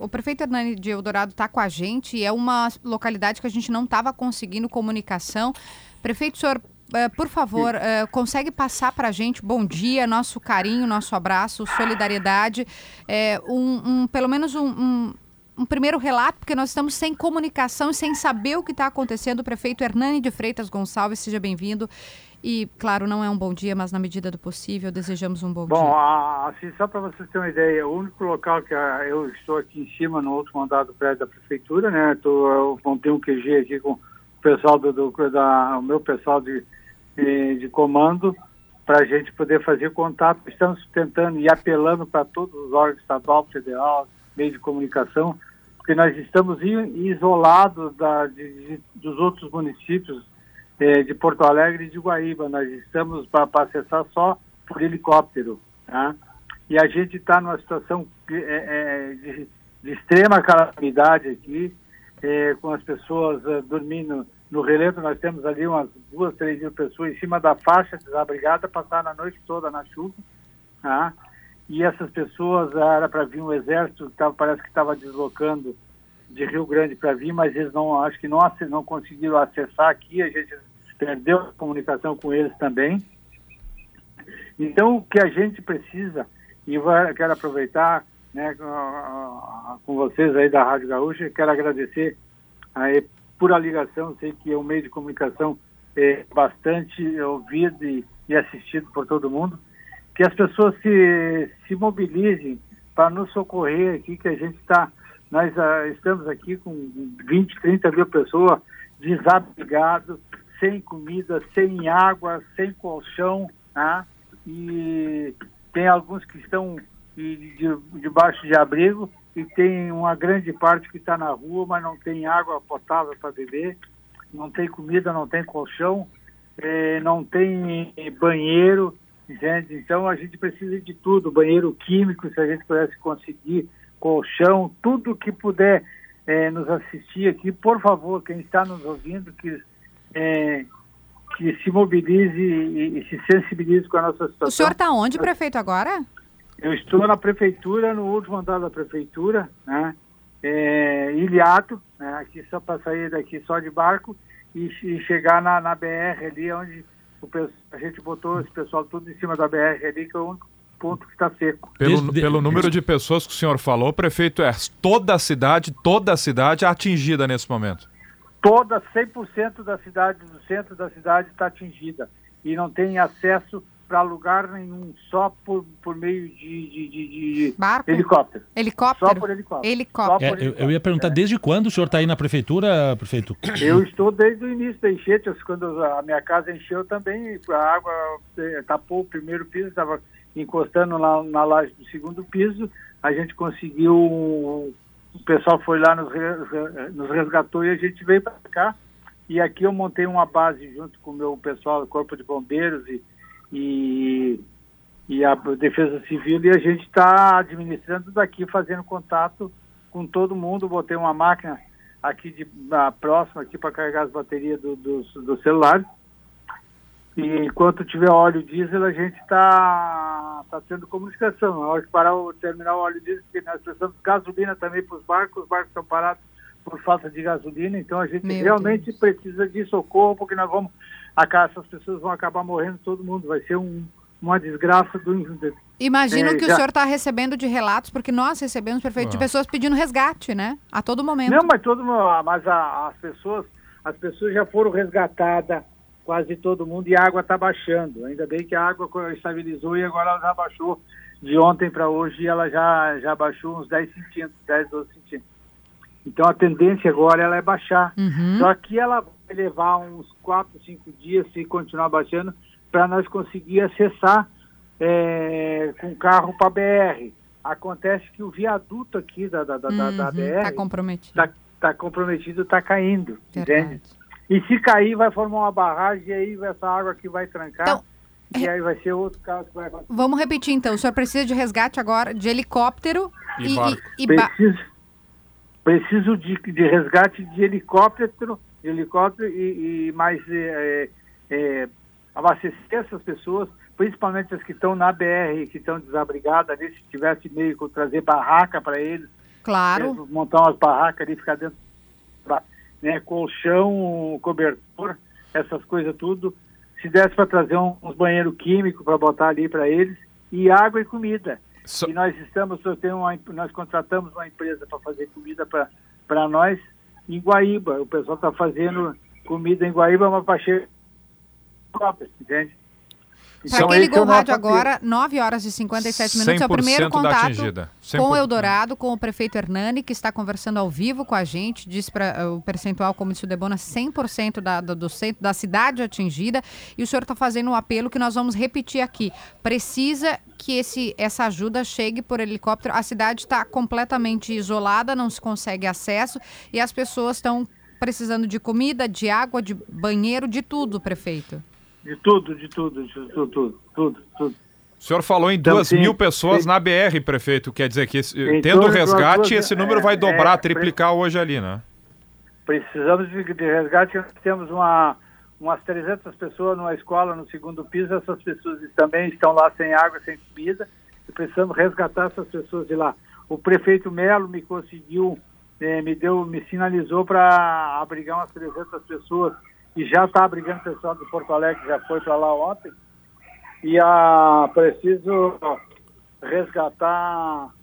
o prefeito Hernani de Eldorado está com a gente e é uma localidade que a gente não estava conseguindo comunicação. Prefeito, o senhor, por favor, consegue passar para a gente, bom dia, nosso carinho, nosso abraço, solidariedade, pelo menos um primeiro relato, porque nós estamos sem comunicação e sem saber o que está acontecendo. O prefeito Hernani de Freitas Gonçalves, seja bem-vindo. E, claro, não é um bom dia, mas na medida do possível, desejamos um bom dia. Bom, assim, só para vocês terem uma ideia, o único local que eu estou aqui em cima, no último andar do prédio da prefeitura, né? Eu montei um QG aqui com o pessoal o meu pessoal de comando, para a gente poder fazer contato. Estamos tentando e apelando para todos os órgãos estadual, federal, meio de comunicação, porque nós estamos isolados dos outros municípios de Porto Alegre e de Guaíba. Nós estamos para acessar só por helicóptero, tá? E a gente está numa situação de extrema calamidade aqui, com as pessoas dormindo no relento. Nós temos ali umas 2, 3 mil pessoas em cima da faixa desabrigada, passaram a noite toda na chuva, tá? E essas pessoas, era para vir um exército, parece que estava deslocando de Rio Grande para vir, mas eles acho que não conseguiram acessar aqui. A gente perdeu a comunicação com eles também. Então, o que a gente precisa, e quero aproveitar, né, com vocês aí da Rádio Gaúcha, quero agradecer aí por a ligação. Sei que é um meio de comunicação bastante ouvido e assistido por todo mundo, que as pessoas se mobilizem para nos socorrer aqui, que a gente nós estamos aqui com 20, 30 mil pessoas desabrigadas, sem comida, sem água, sem colchão, tá? E tem alguns que estão debaixo de abrigo e tem uma grande parte que está na rua, mas não tem água potável para beber, não tem comida, não tem colchão, não tem banheiro, entende? Então a gente precisa de tudo, banheiro químico, se a gente pudesse conseguir, colchão, tudo que puder nos assistir aqui, por favor, quem está nos ouvindo, que se mobilize e se sensibilize com a nossa situação. O senhor está onde, prefeito, agora? Eu estou na prefeitura, no último andar da prefeitura, né? Ilhado, né? Aqui só para sair daqui só de barco e chegar na BR ali, onde a gente botou esse pessoal tudo em cima da BR ali, que é o único ponto que está seco. Pelo número de pessoas que o senhor falou, prefeito, toda a cidade atingida nesse momento. Toda, 100% da cidade, do centro da cidade está atingida. E não tem acesso para lugar nenhum, só por meio de barco? Helicóptero. Helicóptero? Só por helicóptero. Helicóptero. Eu ia perguntar, desde quando o senhor está aí na prefeitura, prefeito? Eu estou desde o início da enchente. Quando a minha casa encheu também, a água tapou o primeiro piso, estava encostando na laje do segundo piso. A gente conseguiu, o pessoal foi lá, nos resgatou e a gente veio para cá. E aqui eu montei uma base junto com o meu pessoal, o Corpo de Bombeiros e a Defesa Civil, e a gente está administrando daqui, fazendo contato com todo mundo. Botei uma máquina aqui próxima aqui para carregar as baterias do celular. E enquanto tiver óleo diesel, a gente está tendo comunicação. Na hora que terminar o óleo diesel, porque nós precisamos de gasolina também para os barcos estão parados por falta de gasolina, então a gente realmente precisa de socorro, porque essas pessoas vão acabar morrendo, todo mundo, vai ser uma desgraça Imagino que o senhor está recebendo de relatos, porque nós recebemos, prefeito, de pessoas pedindo resgate, né? A todo momento. Não, mas as pessoas já foram resgatadas, quase todo mundo, e a água está baixando. Ainda bem que a água estabilizou e agora ela já baixou. De ontem para hoje ela já baixou uns 10 centímetros, 10, 12 centímetros. Então a tendência agora ela é baixar. Uhum. Só que ela vai levar uns 4, 5 dias, se continuar baixando, para nós conseguir acessar com carro para a BR. Acontece que o viaduto aqui da BR está comprometido. Está comprometido, está caindo. Entende? E se cair, vai formar uma barragem, e aí essa água aqui vai trancar. Então, e aí vai ser outro caso que vai acontecer. Vamos repetir então. O senhor precisa de resgate agora de helicóptero e Preciso de resgate de helicóptero e mais abastecer essas pessoas, principalmente as que estão na BR, que estão desabrigadas ali, se tivesse meio que trazer barraca para eles, Claro. Montar umas barracas ali, ficar dentro, né, colchão, cobertor, essas coisas tudo. Se desse para trazer uns banheiros químicos para botar ali para eles, e água e comida. E nós contratamos uma empresa para fazer comida para nós em Guaíba. O pessoal está fazendo comida em Guaíba, mas para chegar, entende? Para quem ligou o rádio agora, 9 horas e 57 minutos, é o primeiro contato com o Eldorado, com o prefeito Hernani, que está conversando ao vivo com a gente, disse para o percentual, como disse o Debona, 100% do centro da cidade atingida, e o senhor está fazendo um apelo que nós vamos repetir aqui. Precisa que essa ajuda chegue por helicóptero. A cidade está completamente isolada, não se consegue acesso, e as pessoas estão precisando de comida, de água, de banheiro, de tudo, prefeito. De tudo. O senhor falou em 2.000 pessoas na BR, prefeito. Quer dizer que, tendo resgate, esse número vai dobrar, triplicar hoje ali, né? Precisamos de resgate. Nós temos umas 300 pessoas numa escola no segundo piso. Essas pessoas também estão lá sem água, sem comida. E precisamos resgatar essas pessoas de lá. O prefeito Melo me conseguiu, me sinalizou para abrigar umas 300 pessoas. E já está abrigando o pessoal de Porto Alegre, já foi para lá ontem. E preciso resgatar,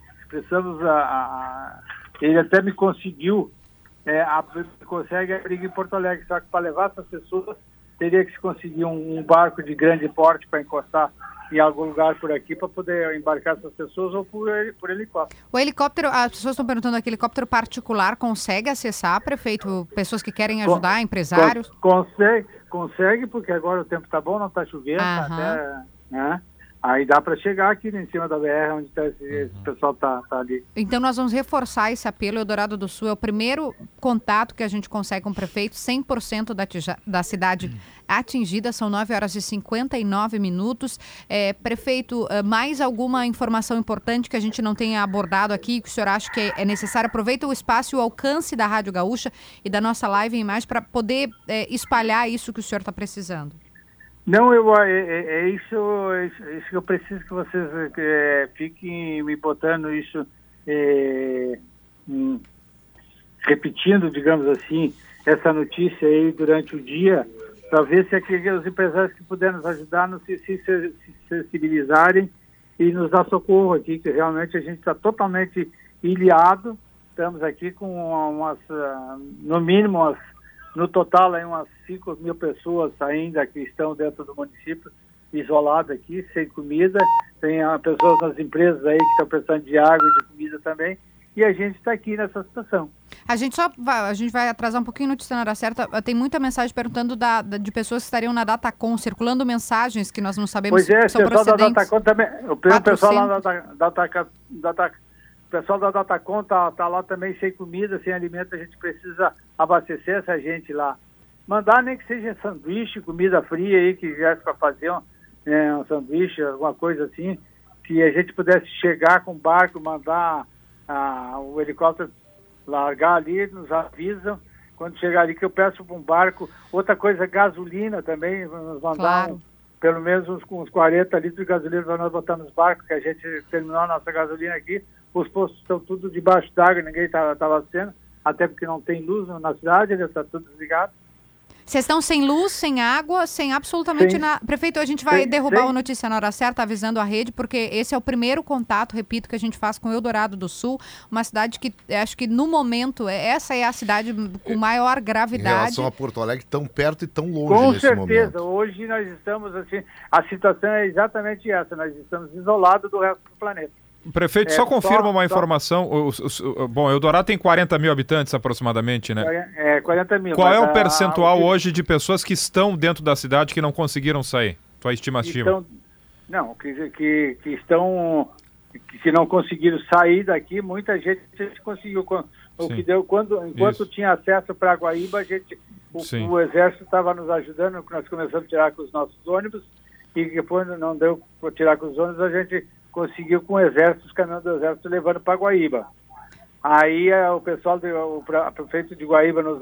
ele até me conseguiu, consegue abrigar em Porto Alegre, só que para levar essas pessoas, teria que se conseguir um barco de grande porte para encostar em algum lugar por aqui para poder embarcar essas pessoas ou por helicóptero. O helicóptero, as pessoas estão perguntando aqui, helicóptero particular consegue acessar, prefeito? Pessoas que querem ajudar, empresários? Consegue, porque agora o tempo está bom, não está chovendo, até, né? Aí dá para chegar aqui em cima da BR, onde esse pessoal tá ali. Então nós vamos reforçar esse apelo. Eldorado do Sul é o primeiro contato que a gente consegue com o prefeito, 100% da cidade atingida, são 9 horas e 59 minutos. Prefeito, mais alguma informação importante que a gente não tenha abordado aqui, que o senhor acha que é necessário? Aproveita o espaço e o alcance da Rádio Gaúcha e da nossa live em imagem para poder espalhar isso que o senhor está precisando. Não, é isso que eu preciso que vocês fiquem me botando isso, repetindo, digamos assim, essa notícia aí durante o dia, para ver se os empresários que puderem nos ajudar se sensibilizarem e nos dar socorro aqui, que realmente a gente está totalmente ilhado. Estamos aqui com no mínimo no total, aí umas 5.000 pessoas ainda que estão dentro do município, isoladas aqui, sem comida. Tem pessoas nas empresas aí que estão precisando de água e de comida também. E a gente está aqui nessa situação. A gente vai atrasar um pouquinho no notícia na hora certa. Tem muita mensagem perguntando de pessoas que estariam na Datacom, circulando mensagens que nós não sabemos se são procedentes. Pois o pessoal da Datacom também. O pessoal lá o pessoal da Datacom tá lá também sem comida, sem alimento. A gente precisa abastecer essa gente lá. Mandar nem que seja sanduíche, comida fria aí, que viesse para fazer um sanduíche, alguma coisa assim, que a gente pudesse chegar com o barco, mandar o helicóptero largar ali, nos avisam. Quando chegar ali que eu peço para um barco. Outra coisa, gasolina também, nos mandar pelo menos uns 40 litros de gasolina para nós botar nos barcos, que a gente terminou a nossa gasolina aqui. Os postos estão tudo debaixo d'água, ninguém está abastecendo, até porque não tem luz na cidade, está tudo desligado. Vocês estão sem luz, sem água, sem absolutamente nada. Prefeito, a gente vai derrubar o Notícia na Hora Certa, avisando a rede, porque esse é o primeiro contato, repito, que a gente faz com Eldorado do Sul, uma cidade que acho que no momento, essa é a cidade com maior gravidade. Em relação a Porto Alegre, tão perto e tão longe nesse momento. Com certeza, hoje nós estamos assim, a situação é exatamente essa, nós estamos isolados do resto do planeta. Prefeito, só confirma uma informação. Bom, Eldorado tem 40 mil habitantes aproximadamente, né? 40 mil. Qual é o percentual hoje de pessoas que estão dentro da cidade que não conseguiram sair? Tua estimativa? Que não conseguiram sair daqui, muita gente conseguiu. Enquanto tinha acesso para Guaíba, o Exército estava nos ajudando, nós começamos a tirar com os nossos ônibus, e depois não deu para tirar com os ônibus, a gente conseguiu com o Exército, os caminhões do Exército levando para Guaíba. Aí o pessoal, o prefeito de Guaíba nos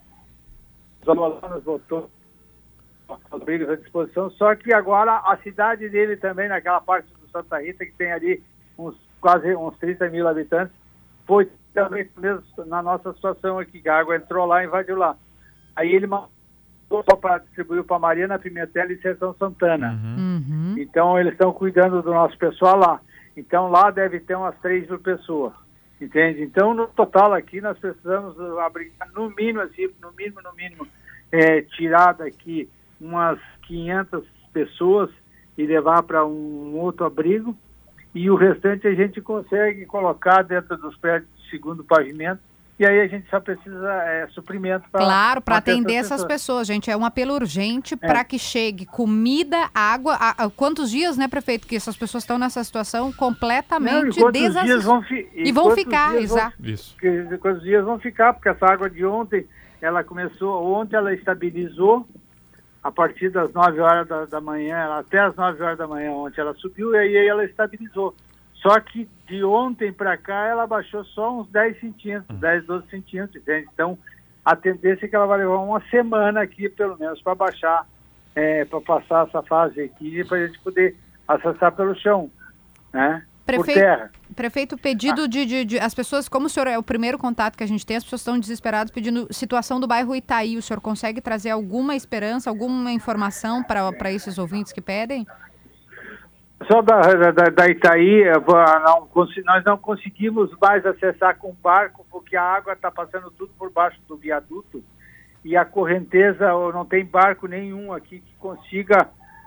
botou as brigas à disposição, só que agora a cidade dele também, naquela parte do Santa Rita, que tem ali quase uns 30 mil habitantes, foi também mesmo na nossa situação aqui, que a água entrou lá e invadiu lá. Aí ele mandou só para distribuir para Mariana, Pimentel e Sertão Santana. Então eles estão cuidando do nosso pessoal lá. Então lá deve ter umas 3 mil pessoas, entende? Então no total aqui nós precisamos abrigar no mínimo, tirar daqui umas 500 pessoas e levar para um outro abrigo, e o restante a gente consegue colocar dentro dos prédios de segundo pavimento, e aí a gente só precisa suprimento para... Claro, para atender essas pessoas, gente. É um apelo urgente para que chegue comida, água. Quantos dias, né, prefeito, que essas pessoas estão nessa situação completamente desassistidas? E vão ficar, exato. Quantos dias vão ficar, porque essa água de ontem, ontem ela estabilizou, a partir das 9 horas da manhã, até as 9 horas da manhã ontem ela subiu, e aí ela estabilizou. Só que de ontem para cá ela baixou só uns 10 centímetros, 10, 12 centímetros, entende? Então a tendência é que ela vai levar uma semana aqui, pelo menos, para baixar, para passar essa fase aqui, para a gente poder acessar pelo chão, né? Por terra. Prefeito, pedido de as pessoas, como o senhor é o primeiro contato que a gente tem, as pessoas estão desesperadas pedindo situação do bairro Itaí. O senhor consegue trazer alguma esperança, alguma informação para esses ouvintes que pedem? Só da Itaí, nós não conseguimos mais acessar com barco, porque a água está passando tudo por baixo do viaduto, e a correnteza, não tem barco nenhum aqui que consiga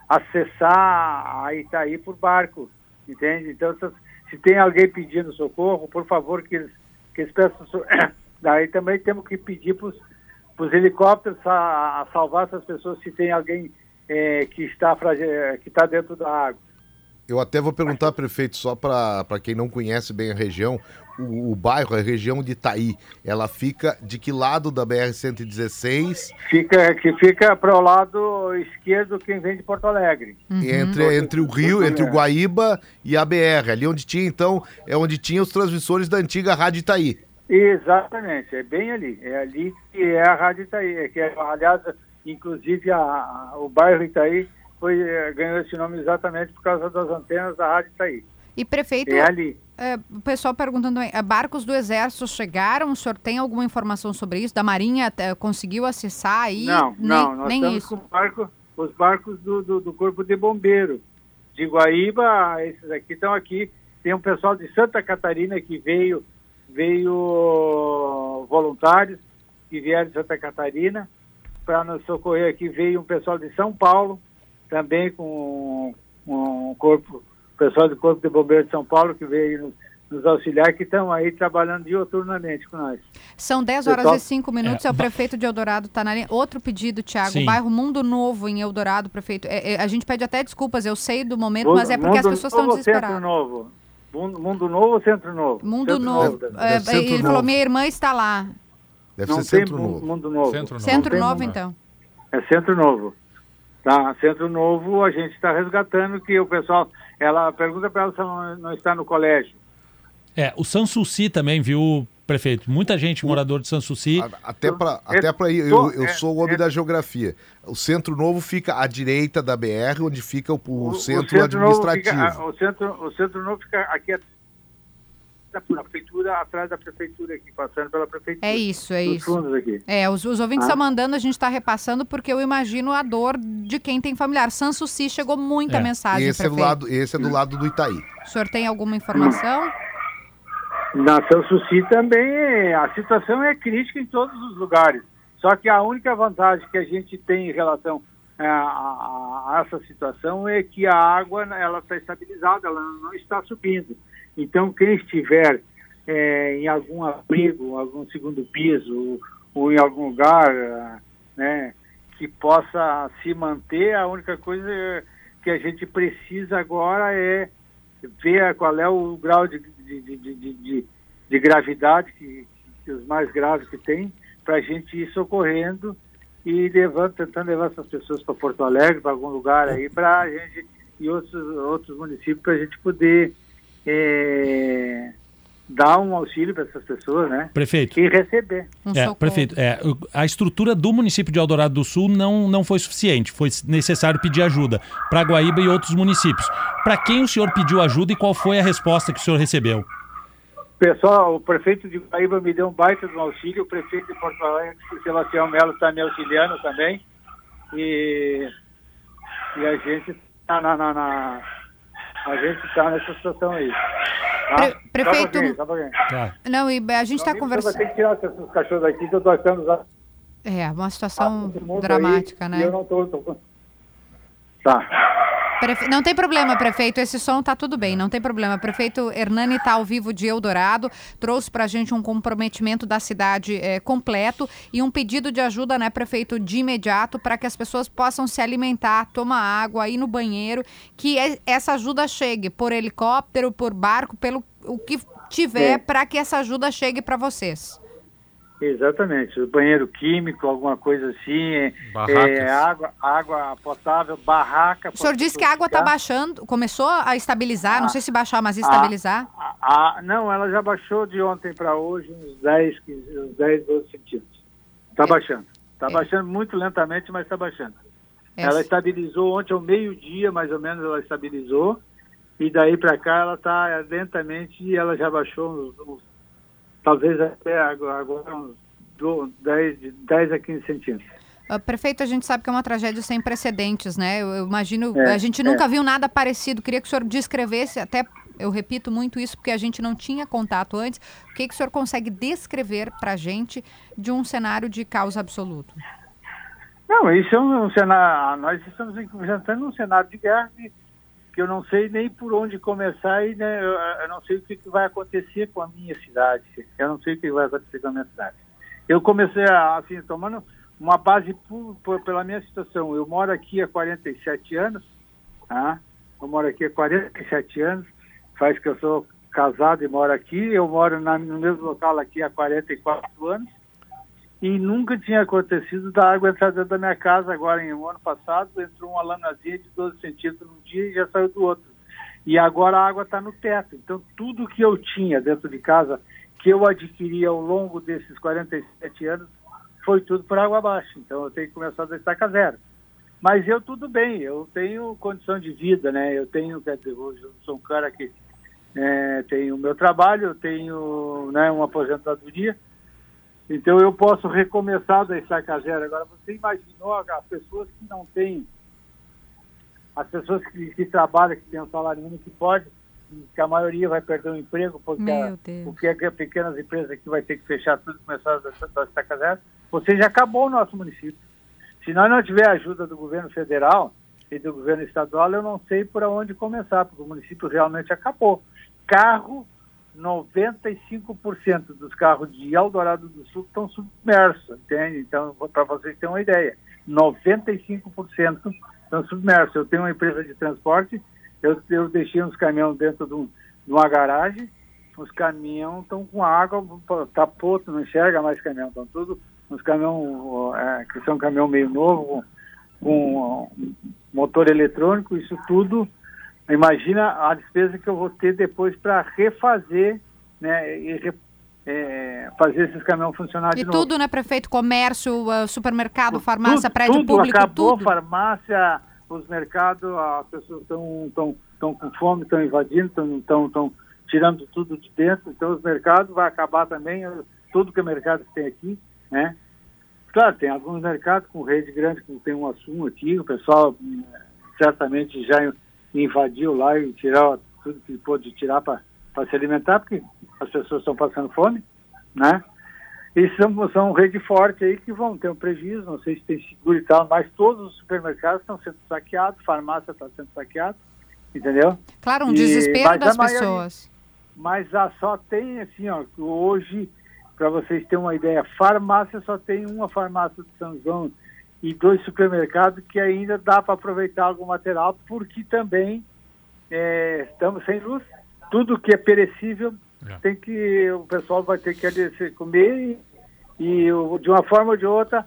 acessar a Itaí por barco, entende? Então, se tem alguém pedindo socorro, por favor, que eles peçam socorro. Daí também temos que pedir para os helicópteros a salvar essas pessoas, se tem alguém que está dentro da água. Eu até vou perguntar, prefeito, só para quem não conhece bem a região, o bairro, a região de Itaí, ela fica de que lado da BR-116? Fica para o lado esquerdo, quem vem de Porto Alegre. Entre o Rio, entre o Guaíba e a BR, ali onde tinha, então, onde tinha os transmissores da antiga Rádio Itaí. Exatamente, é bem ali. É ali que é a Rádio Itaí. Aliás, inclusive o bairro Itaí ganhou esse nome exatamente por causa das antenas da Rádio Itaí. E prefeito, ali. O pessoal perguntando, barcos do Exército chegaram? O senhor tem alguma informação sobre isso? Da Marinha conseguiu acessar aí? Não, nós estamos isso. Com os barcos do Corpo de Bombeiro. De Guaíba, esses aqui estão aqui. Tem um pessoal de Santa Catarina que veio voluntários que vieram de Santa Catarina para nos socorrer aqui. Veio um pessoal de São Paulo, também com o pessoal do Corpo de Bombeiros de São Paulo, que veio nos auxiliar, que estão aí trabalhando diuturnamente com nós. São 10 horas e 5 minutos, o prefeito de Eldorado está na linha. Outro pedido, Tiago, bairro Mundo Novo em Eldorado, prefeito. A gente pede até desculpas, eu sei do momento, mas é porque as pessoas estão desesperadas. Centro Novo. Mundo Novo ou Centro Novo? Mundo Novo. Ele falou, minha irmã está lá. Deve ser Centro Novo. Mundo Novo. Centro Novo, então. É Centro Novo. Tá, Centro Novo, a gente está resgatando, que o pessoal, ela pergunta para ela se ela não está no colégio. O Sanssouci também, viu, prefeito? Muita gente morador de Sanssouci. Até para eu sou o homem da geografia. O Centro Novo fica à direita da BR, onde fica o centro administrativo. O Centro Novo fica aqui na prefeitura, atrás da prefeitura aqui, passando pela prefeitura. É isso. Fundos aqui. Os ouvintes estão mandando, a gente está repassando, porque eu imagino a dor de quem tem familiar. Sanssouci, chegou muita mensagem, esse é do lado do Itaí. O senhor tem alguma informação? Na Sanssouci também, a situação é crítica em todos os lugares. Só que a única vantagem que a gente tem em relação a essa situação é que a água ela está estabilizada, ela não está subindo. Então, quem estiver em algum abrigo, algum segundo piso, ou em algum lugar que possa se manter, a única coisa que a gente precisa agora é ver qual é o grau de gravidade que os mais graves que tem, para a gente ir socorrendo e tentando levar essas pessoas para Porto Alegre, para algum lugar aí, para a gente e outros municípios, para a gente poder dar um auxílio para essas pessoas, né? Prefeito. E receber. Prefeito, a estrutura do município de Eldorado do Sul não foi suficiente, foi necessário pedir ajuda para Guaíba e outros municípios. Para quem o senhor pediu ajuda e qual foi a resposta que o senhor recebeu? Pessoal, o prefeito de Guaíba me deu um baita de um auxílio, o prefeito de Porto Alegre, o Sebastião Melo, está me auxiliando também. E a gente está a gente está nessa situação aí. Tá? Prefeito... Tá. Não, e a gente está conversando... Vai ter que tirar esses cachorros daqui, que eu estou achando... É, uma situação dramática, né? E eu não estou... Tá. Não tem problema, prefeito, esse som tá tudo bem, não tem problema. Prefeito Hernani tá ao vivo de Eldorado, trouxe pra gente um comprometimento da cidade completo e um pedido de ajuda, né, prefeito, de imediato, para que as pessoas possam se alimentar, tomar água, ir no banheiro, que essa ajuda chegue por helicóptero, por barco, pelo o que tiver, para que essa ajuda chegue para vocês. Exatamente, banheiro químico, alguma coisa assim, água potável, barraca. O senhor disse que a água está baixando, começou a estabilizar, não sei se baixar, mas estabilizar? Não, ela já baixou de ontem para hoje uns 10, 12 centímetros. Está baixando. Está baixando muito lentamente, mas está baixando. Ela estabilizou ontem ao meio-dia, mais ou menos, ela estabilizou, e daí para cá ela está lentamente e ela já baixou talvez até agora uns 10 a 15 centímetros. Prefeito, a gente sabe que é uma tragédia sem precedentes, né? Eu imagino, a gente nunca viu nada parecido. Queria que o senhor descrevesse, até eu repito muito isso porque a gente não tinha contato antes. O que o senhor consegue descrever para a gente de um cenário de caos absoluto? Não, isso é um cenário. Nós estamos enfrentando um cenário de guerra que eu não sei nem por onde começar e né, eu não sei o que vai acontecer com a minha cidade. Eu não sei o que vai acontecer com a minha cidade. Eu comecei assim, tomando uma base pela minha situação. Eu moro aqui há 47 anos, tá? Eu moro aqui há 47 anos, faz que eu sou casado e moro aqui. Eu moro no mesmo local aqui há 44 anos e nunca tinha acontecido da água entrar dentro da minha casa. Agora, no ano passado, entrou uma lamazinha de 12 centímetros num dia e já saiu do outro. E agora a água está no teto. Então, tudo que eu tinha dentro de casa, que eu adquiri ao longo desses 47 anos, foi tudo por água abaixo. Então, eu tenho que começar da estaca zero. Mas eu tudo bem, eu tenho condição de vida, né? Eu tenho, quer dizer, hoje eu sou um cara que tenho o meu trabalho, eu tenho uma aposentadoria. Então eu posso recomeçar da estaca zero. Agora, você imaginou as pessoas que não têm, as pessoas que trabalham, que têm um salário mínimo, que a maioria vai perder o emprego, porque as pequenas empresas aqui vai ter que fechar tudo e começar da estaca zero. Você já acabou o nosso município. Se nós não tiver a ajuda do governo federal e do governo estadual, eu não sei por onde começar, porque o município realmente acabou. Carro, 95% dos carros de Eldorado do Sul estão submersos, entende? Então, para vocês terem uma ideia, 95% estão submersos. Eu tenho uma empresa de transporte, eu deixei uns caminhões dentro de uma garagem, os caminhões estão com água, tapou, não enxerga mais caminhão, estão tudo uns caminhões que são caminhão meio novo, com motor eletrônico, isso tudo. Imagina a despesa que eu vou ter depois para refazer, né, e fazer esses caminhões funcionarem de novo. E tudo, né, prefeito? Comércio, supermercado, farmácia, prédio público, acabou, tudo. Farmácia, os mercados, as pessoas estão com fome, estão invadindo, estão tirando tudo de dentro. Então os mercados vai acabar também, tudo que é mercado que tem aqui, né? Claro, tem alguns mercados com rede grande, que tem um assunto aqui, o pessoal certamente já invadiu lá e tirar tudo que pôde tirar para se alimentar, porque as pessoas estão passando fome, né? E são rede forte aí que vão ter um prejuízo, não sei se tem seguro e tal, mas todos os supermercados estão sendo saqueados, farmácia está sendo saqueada, entendeu? Claro, um desespero das pessoas. Mas só tem, assim, ó, hoje, para vocês terem uma ideia, farmácia só tem uma farmácia de São João e 2 supermercados que ainda dá para aproveitar algum material, porque também estamos sem luz. Tudo que é perecível o pessoal vai ter que comer e de uma forma ou de outra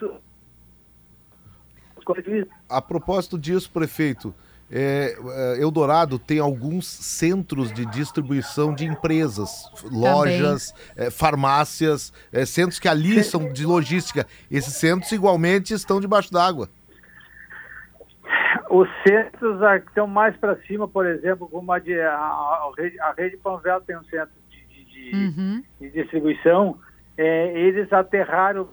A propósito disso, prefeito, Eldorado tem alguns centros de distribuição de empresas, lojas, farmácias, centros que ali são de logística. Esses centros igualmente estão debaixo d'água. Os centros que estão mais para cima, por exemplo, como a Rede Panvel tem um centro de distribuição, eles aterraram.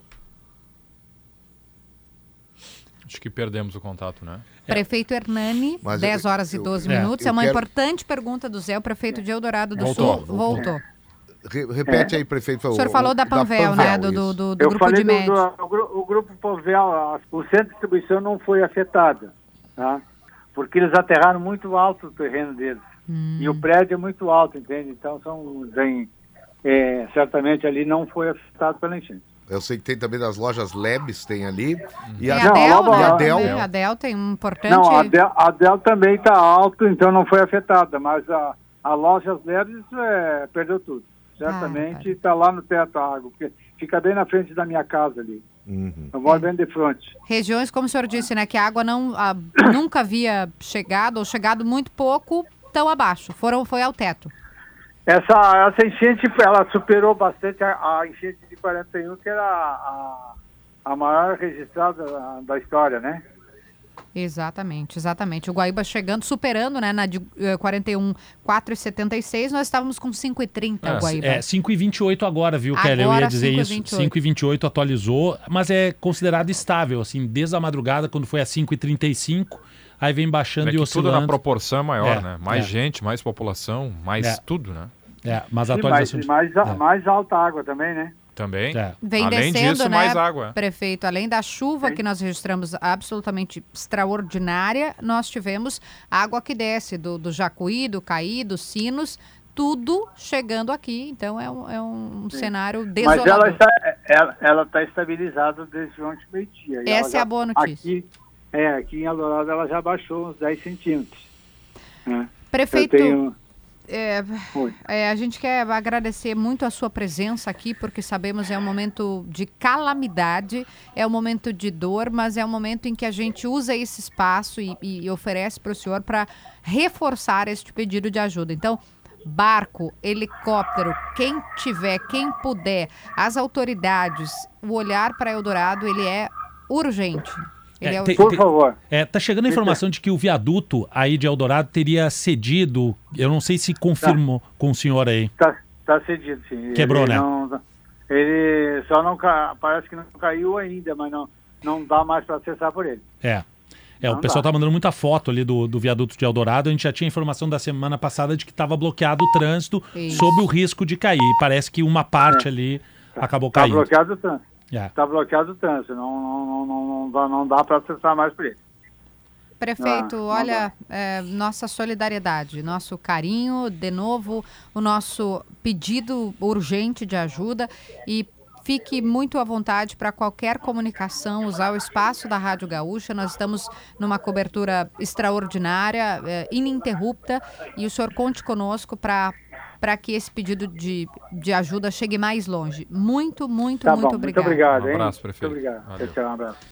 Acho que perdemos o contato, né? Prefeito Hernani, 10 horas e 12 minutos. É uma importante pergunta do Zé, o prefeito de Eldorado do Sul. Voltou. Repete aí, prefeito. O senhor falou da Panvel, né? Do grupo de médios. O grupo Panvel, o centro de distribuição não foi afetado, tá? Porque eles aterraram muito alto o terreno deles. E o prédio é muito alto, entende? Então, certamente ali não foi afetado pela enchente. Eu sei que tem também das lojas Lebes, tem ali. E a Del tem um importante... Não, a Del também está alto, então não foi afetada, mas a lojas Lebes perdeu tudo. Certamente está lá no teto a água, porque fica bem na frente da minha casa ali. Eu moro bem de frente. Regiões, como o senhor disse, né, que a água nunca havia chegado, ou chegado muito pouco, tão abaixo, foi ao teto. Essa enchente, ela superou bastante a enchente de 41, que era a maior registrada da história, né? Exatamente. O Guaíba chegando, superando, né, na de 41, 4,76, nós estávamos com 5,30 o Guaíba. 5,28 agora, viu, Kelly? Eu ia dizer 5, isso. 5,28 atualizou, mas é considerado estável, assim, desde a madrugada, quando foi a 5,35, aí vem baixando e oscilando. Tudo na proporção maior, né? Mais gente, mais população, mais tudo, né? Mas a atualização... mais alta água também, né? Também. Vem além descendo, disso, né, mais água. Prefeito, além da chuva que nós registramos absolutamente extraordinária, nós tivemos água que desce do Jacuí, do Caí, dos Sinos, tudo chegando aqui. Então é um cenário desolador. Mas ela está estabilizada desde ontem meio-dia. Essa é a boa notícia. Aqui em Eldorado ela já baixou uns 10 centímetros. Né? Prefeito... a gente quer agradecer muito a sua presença aqui, porque sabemos é um momento de calamidade, é um momento de dor, mas é um momento em que a gente usa esse espaço e oferece para o senhor para reforçar este pedido de ajuda. Então, barco, helicóptero, quem tiver, quem puder, as autoridades, o olhar para Eldorado, ele é urgente. Por favor. Tá chegando a informação de que o viaduto aí de Eldorado teria cedido. Eu não sei se confirmou com o senhor aí. Tá cedido, sim. Quebrou, né? Ele só não parece que não caiu ainda, mas não dá mais para acessar por ele. O pessoal tá mandando muita foto ali do viaduto de Eldorado. A gente já tinha informação da semana passada de que estava bloqueado o trânsito sob o risco de cair. Parece que uma parte ali acabou caindo. Está bloqueado o trânsito. Está bloqueado o trânsito, não dá para acessar mais por ele. Prefeito, olha, nossa solidariedade, nosso carinho, de novo, o nosso pedido urgente de ajuda e fique muito à vontade para qualquer comunicação, usar o espaço da Rádio Gaúcha. Nós estamos numa cobertura extraordinária, ininterrupta, e o senhor conte conosco para que esse pedido de ajuda chegue mais longe. Muito obrigado. Muito obrigado. Um abraço, prefeito. Muito obrigado. Tchau, um abraço.